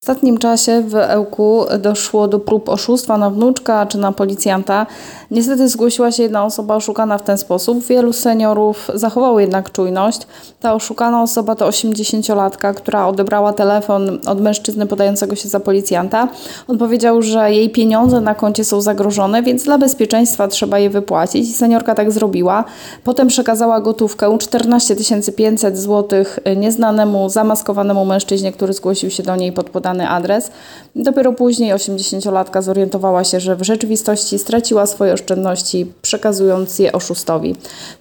W ostatnim czasie w Ełku doszło do prób oszustwa na wnuczka czy na policjanta. Niestety zgłosiła się jedna osoba oszukana w ten sposób. Wielu seniorów zachowało jednak czujność. Ta oszukana osoba to 80-latka, która odebrała telefon od mężczyzny podającego się za policjanta. On powiedział, że jej pieniądze na koncie są zagrożone, więc dla bezpieczeństwa trzeba je wypłacić. I seniorka tak zrobiła. Potem przekazała gotówkę 14 500 zł nieznanemu, zamaskowanemu mężczyźnie, który zgłosił się do niej pod podany adres. Dopiero później 80-latka zorientowała się, że w rzeczywistości straciła swoje oszczędności, przekazując je oszustowi.